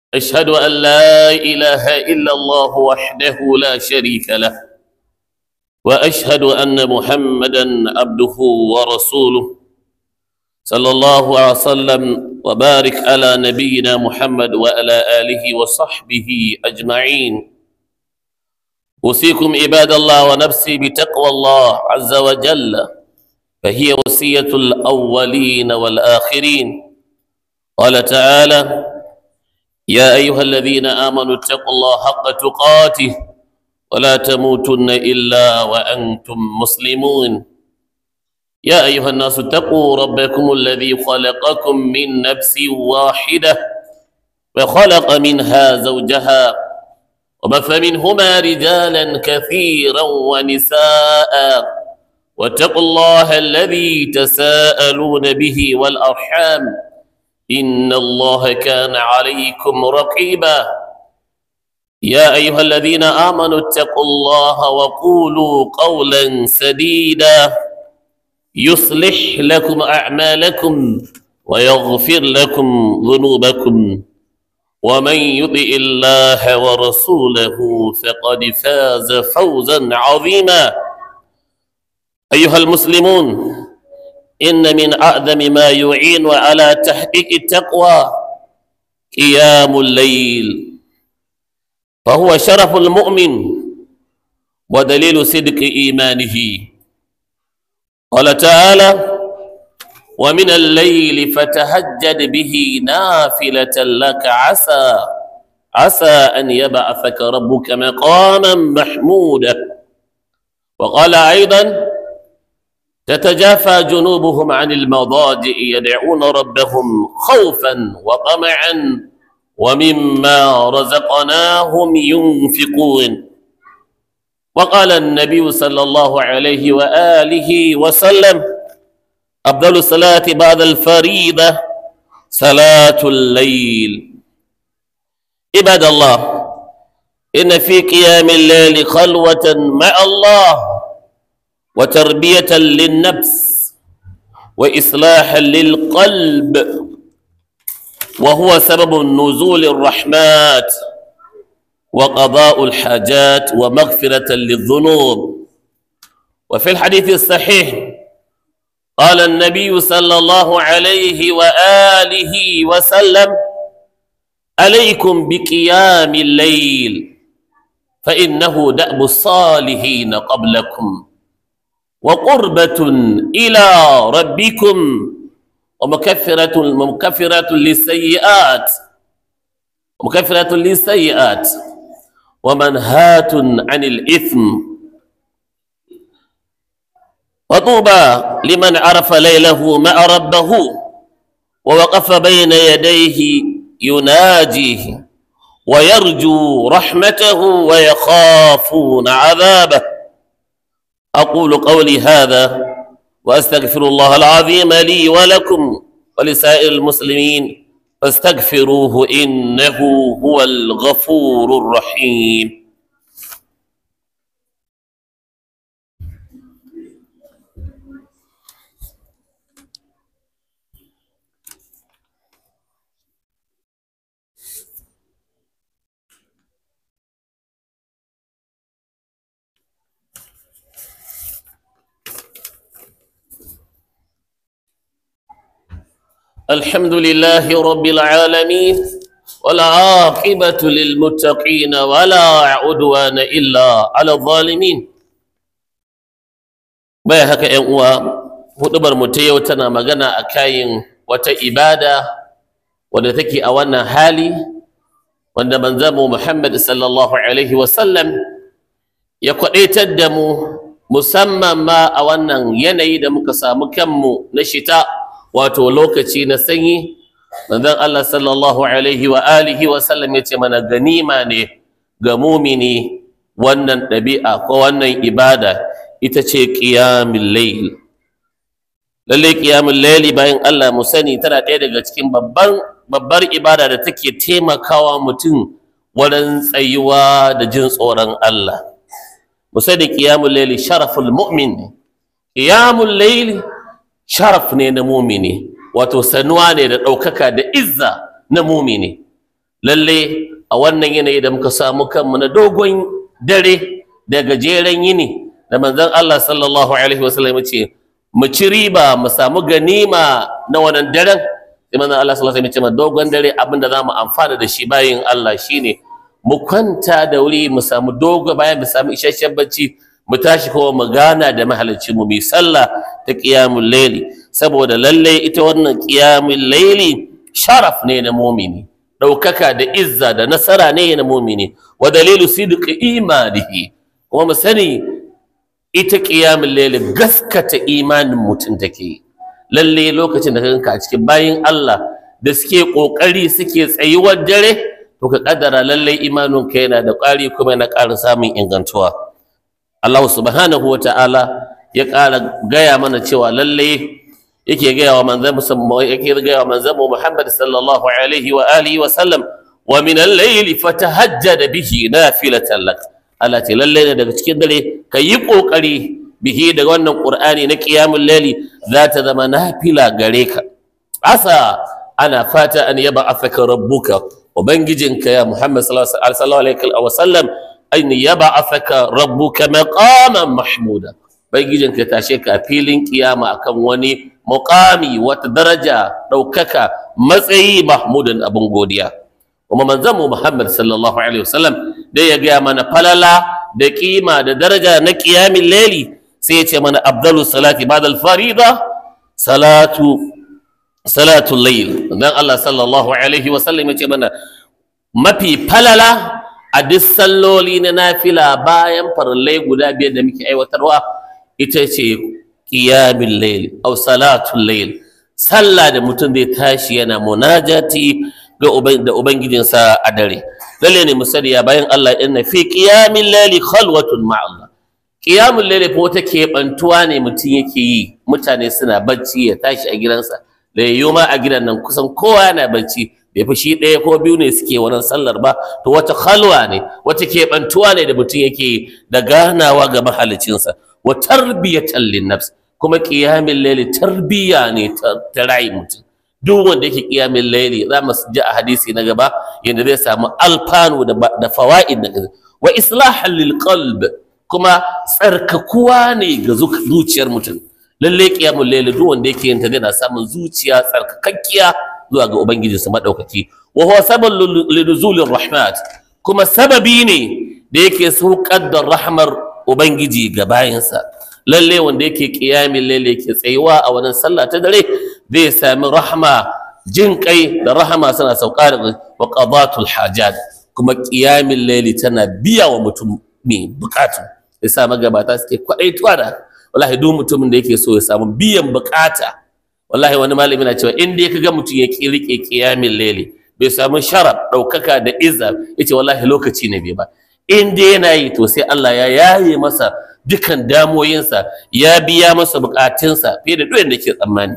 أشهد أن لا إله إلا الله وحده لا شريك له، وأشهد أن محمدا عبده ورسوله، صلى الله عليه وسلم وبارك على نبينا محمد وعلى آله وصحبه أجمعين. أوصيكم عباد الله ونفسي بتقوى الله عز وجل، فهي وصية الأولين والآخرين. قال تعالى: يا أيها الذين آمنوا اتقوا الله حق تقاته ولا تموتن إلا وأنتم مسلمون. يا أيها الناس اتقوا ربكم الذي خلقكم من نفس واحدة وخلق منها زوجها وبث منهما رجالا كثيرا ونساء، واتقوا الله الذي تساءلون به والأرحام، إن الله كان عليكم رقيبا. يا أيها الذين آمنوا اتقوا الله وقولوا قولا سديدا يصلح لكم أعمالكم ويغفر لكم ذنوبكم، ومن يطع الله ورسوله فقد فاز فوزا عظيما. أيها المسلمون، إن من أعظم ما يعين على تحقيق التقوى قيام الليل، فهو شرف المؤمن ودليل صدق إيمانه. قال تعالى: ومن الليل فتهجد به نافلة لك عسى أن يبعثك ربك مقاما محمودا. وقال أيضا: تتجافى جنوبهم عن المضاجع يدعون ربهم خوفا وطمعا ومما رزقناهم ينفقون. وقال النبي صلى الله عليه وآله وسلم: أفضل الصلاة بعد الفريضة صلاة الليل. عباد الله، إن في قيام الليل خلوة مع الله وتربية للنفس وإصلاحا للقلب، وهو سبب نزول الرحمات وقضاء الحاجات ومغفرة للذنوب. وفي الحديث الصحيح قال النبي صلى الله عليه وآله وسلم: عليكم بقيام الليل فإنه دأب الصالحين قبلكم وقربة إلى ربكم ومكفرة للسيئات ومنهاة عن الإثم. وطوبى لمن عرف ليله مع ربه ووقف بين يديه يناجيه ويرجو رحمته ويخافون عذابه. أقول قولي هذا وأستغفر الله العظيم لي ولكم ولسائر المسلمين، فاستغفروه إنه هو الغفور الرحيم. الحمد لله رب العالمين، والعاقبة للمتقين ولا عدوان إلا على الظالمين. Baya haka ‘yan uwa, huɗubar mu ta yau tana magana a kayan wata ibada wadda take a wannan hali wanda manzanmu Muhammad sallallahu alaihi wasallam ya kwaɗaitar da mu, musamman ma a wannan yanayi da muka samu kanmu na shita, wato lokaci na sanyi. Manzon Allah sallallahu alaihi wa alihi wasallam ya ce mana ganima ne ga mumini wannan ɗabi'a ko wannan ibada, ita ce qiyamul layl. Lalle qiyamul layli bayan Allah mu sani tana ɗaya daga cikin babbar ibada da take taimakawa mutum wurin tsayuwa da jin tsoron Allah. Mu sani qiyamul layli sharaful mu'min. Qiyamul layli sharaf ne na mumini, wato sanuwa ne da ɗaukaka da izza na mumini. lalle a wannan yanayi da muka samu kanmu na dogon dare da gajeren yini da manzon Allah sallallahu alaihi wasallam ya ce mu ci riba mu samu ganima na wannan daren sai manzon Allah sallallahu alaihi wasallam ya ce dogon dare abinda zamu amfana da shi bayin Allah shine mu kwanta da wuri mu samu dogo bayan mu samu isasshen bacci mu tashi kuma mu gana da mahalicci mu mai sallah ta qiyamul layli saboda lalle ita wannan qiyamul layli sharaf ne na mu'mini daukaka da izza da nasara ne na mu'mini wa dalilu sidqi imanihi kuma mu sani ita qiyamul layli gaskata imanin mutum take lalle lokacin da kanka a cikin bayin Allah da suke kokari suke tsayuwar dare to ka kaddara lalle imanin ka yana da ƙwari kuma yana ƙara samun ingantuwa Allah subhanahu wa ta'ala ya ƙara gaya mana cewa lalle yake gaya wa manzon Muhammad sallallahu alaihi wa alihi wa sallam wa min al-layli fatahajjada bihi nafilatan lak Allah ce lalle daga cikin dare ka yi kokari bihi daga wannan Qur'ani na qiyamul layli za ta zama nafila gare ka asa ana fata an yab'athaka rabbuka ubangijinka ya Muhammad sallallahu alaihi wa sallam an yab'athaka rabbuka maqaman mahmuda ubangijinka tashe ka a filin kiyama akan wani muqami wata daraja daukaka matsayi mahmudan abun godiya kuma manzon Muhammad sallallahu alaihi wa sallam da ya ga mana falala da kima da daraja na qiyamul layli sai ya ce mana afdalus salati ba'da al-farida salatul layl dan Allah sallallahu alaihi wa sallam ya ce mana mafi falala a duk salloli na nafila bayan farillai guda biyar da muke aiwatarwa ita ce qiyamul layl aw salatul layl sallah da mutum zai tashi yana munajati ga ubangijinsa a dare lalle ne musali ya bayan Allah inna fi qiyamil layli khalwatun ma'a Allah qiyamul layli fa wata keɓantuwa ne mutum yake yi mutane suna bacci ya tashi a gidansa da yayyuma a gidan nan kusan kowa yana bacci bai fi shi ɗaya ko biyu ne suke wannan sallar ba to wata khalwa ne wata keɓantuwa ne da mutum yake da ganawa ga mahalicinsa wa tarbiyatan linnafs kuma qiyamul layli tarbiya ne ta rayi mutum duk wanda yake qiyamul layli za mu ji a hadisi na gaba yanda zai samu alfanu da fawaid wa islahan lil qalb kuma tsarkakuwa ne ga zuciyar mutum lalle qiyamul layli duk wanda yake yin ta yana samun zuciya tsarkakakkiya zuwa ga ubangijinsa madaukaki wa huwa sababun linuzulir rahmat kuma sababi ne da yake saukar da rahmar ubangiji ga bayinsa lalle wanda yake qiyamul layli yake tsayuwa a wannan sallah ta dare zai sami rahma jin kai da rahama suna sauka da wa qadatul hajat kuma qiyamul layli tana biya wa mutum mai bukatu yasa magabata suke kwadaituwa da wallahi duk mutumin da yake so ya samu biyan bukata wallahi wani malami na cewa in dai kaga mutum ya rike qiyamul layli bai samu sharaf daukaka da izza yace wallahi lokaci ne bai ba in dai yana yi to sai Allah ya yaye masa dukan damoyinsa ya biya masa bukatunsa fiye da duk da ke tsammani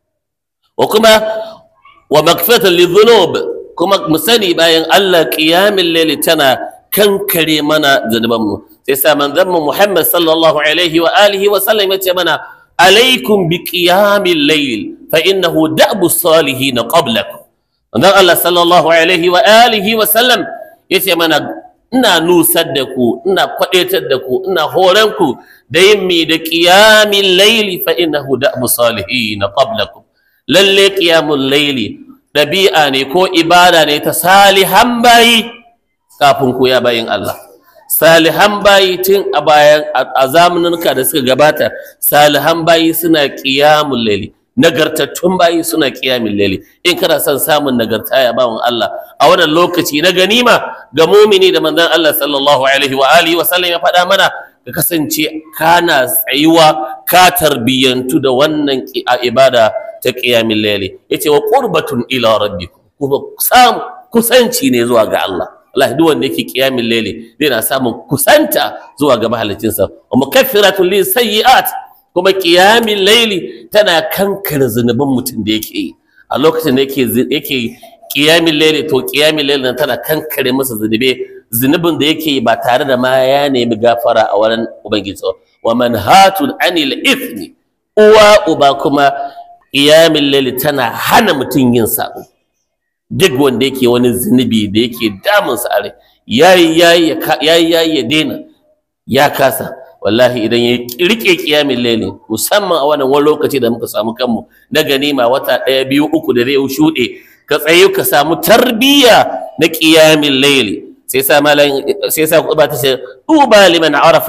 wa kuma wa maghfiratan lidhunub kuma mu sani bayan Allah qiyamul layli tana kankare mana zanubanmu sai sa manzon Muhammad sallallahu alaihi wa alihi wa sallam yace mana alaikum bi qiyamil layl fa innahu da'bu salihin qablakum manzon Allah sallallahu alaihi wa alihi wa sallam yace mana ina nusar da ku ina kwadaitar da ku ina horan ku da yin mi da qiyamil layli fa innahu da'bu salihin qablakum lalle qiyamul layli dabi'a ne ko ibada ne ta salihan bayi kafin ku ya bayin Allah salihan bayi tun a bayan a zamaninka da suka gabata salihan bayi suna qiyamul layli nagartattun bayi suna qiyamul layli in kana son samun nagarta ya bawon Allah a wannan lokaci na ganima ga mumini da manzon Allah sallallahu alaihi wa alihi wa sallam ya faɗa mana ka kasance kana tsayuwa ka tarbiyantu da wannan ibada ta qiyamul layli yace wa qurbatun ila rabbikum kuma kusanci ne zuwa ga Allah Allah duk wanda yake qiyamul layli yana samun kusanta zuwa ga mahaliccinsa wa mukaffiratun li sayyi'at kuma qiyamul layli tana kankare zunuban mutum da yake yi a lokacin da yake qiyamul layli to qiyamul layli tana kankare masa zunubin da yake ba tare da ma ya nemi gafara a wurin ubangiji wa manhatun anil ithmi uwa uba kuma qiyamul layli tana hana mutum yin sabo duk wanda yake wani zunubi da yake damunsa a rai yayi ya daina ya kasa, wallahi idan ya rike kiyamin laili, musamman a wannan wani lokaci da muka samu kanmu na ganima wata 1 2 3 da zai shuɗe, ka tsaye ka samu tarbiyya na kiyamin laili. sai sa ba ta ce tuba liman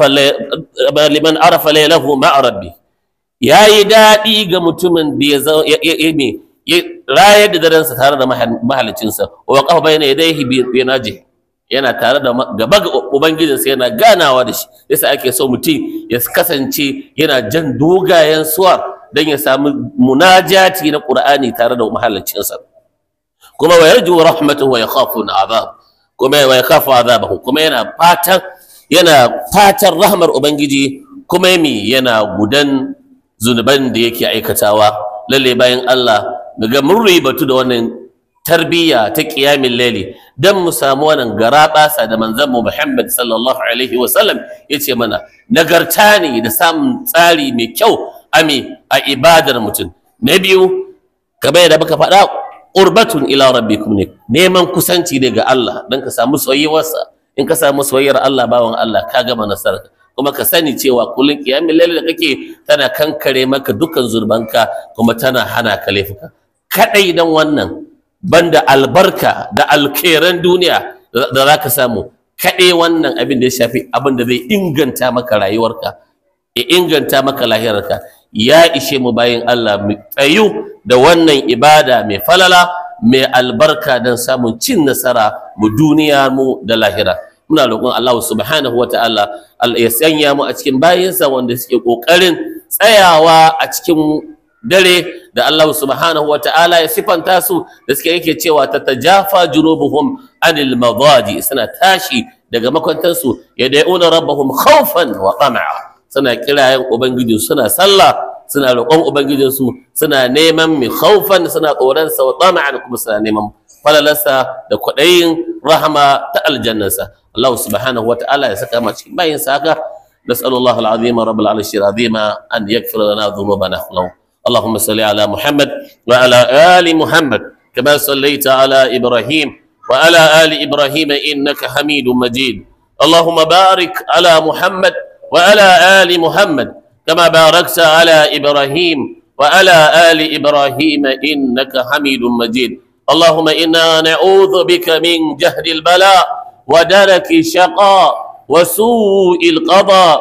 arafa lailahu ma'a rabbi, yayi daɗi ga mutumin da ya rayar da darensa tare da mahalicinsa, wa qafa bayna yadayhi bi najih, yana tare da gaba ga ubangijinsa yana ganawa da shi. Yasa ake so mutum ya kasance yana jan dogayen suwar don ya samu munajati na Qur'ani tare da mahalicinsa. kuma wa yarju rahmatahu wa yakhafuna azab, kuma wa yakhafu azabahu, kuma yana fatan rahmar ubangiji, kuma yana gudan zunuban da yake aikatawa. Lalle bayan Allah daga mun ribatu da wannan tarbiyya ta qiyamul layli dan mu samu wannan garabasa da manzon mu Muhammad sallallahu alaihi wasallam yace mana nagarta ne da samun tsari mai kyau a ibadar mutum. Na biyu, kamar yadda muka faɗa, qurbatun ila rabbikum, ne neman kusanci daga Allah dan ka samu soyayyarsa. In ka samu soyayyar Allah, bawan Allah, ka gama nasara. Kuma ka sani cewa kullun qiyamul layl da kake tana kankare maka dukkan zurbanka, kuma tana hana ka laifuka. Kadai dan wannan, banda albarka da alkhairan duniya da zaka samu, kadai wannan abin da ya shafi abin da zai inganta maka rayuwarka, ya inganta maka lahirarka, ya ishe mu bayin Allah mu tsayu da wannan ibada mai falala mai albarka don samun cin nasara mu duniya mu da lahira. Muna roƙon Allah subhanahu wata'ala ya sanya mu a cikin bayinsa wanda suke ƙoƙarin tsayawa a cikin dare da Allah subhanahu wata'ala ya sifanta su da suke yake cewa tatajafa junubuhum anil madaji, suna tashi daga makwantansu yad'una rabbahum khawfan wa tama'a, suna kirayen ubangiji, suna sallah, suna roƙon ubangijinsu, suna neman mi khaufan, suna tsoronsa, wa tama'an, kuma suna neman falalarsa da kwaɗayin rahama ta aljannansa. Allah subhanahu wata'ala ya saka mu cikin bayin sa haka. Nas'alullahu al-azima rabbul arshil azima an yaghfira lana dhunubana. Allahumma salli ala Muhammad wa ala ali Muhammad kama sallaita ala Ibrahim wa ala ali Ibrahim innaka Hamidum Majid. Allahumma barik ala Muhammad wa ala ali Muhammad كما باركت على إبراهيم وعلى آل إبراهيم إنك حميد مجيد. اللهم إنا نعوذ بك من جهد البلاء ودرك الشقاء وسوء القضاء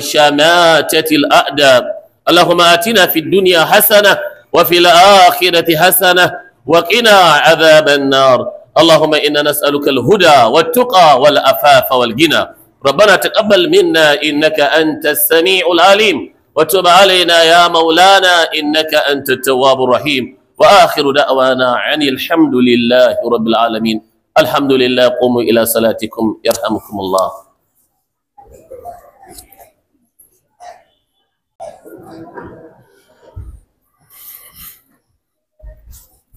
وشماتة الأعداء. اللهم آتنا في الدنيا حسنة وفي الآخرة حسنة وقنا عذاب النار. اللهم إنا نسألك الهدى والتقى والعفاف والغنى. ربنا تقبل منا إنك أنت السميع العليم، وتب علينا يا مولانا إنك أنت التواب الرحيم. وآخر دعوانا عن الحمد لله رب العالمين. الحمد لله. قوموا إلى صلاتكم يرحمكم الله.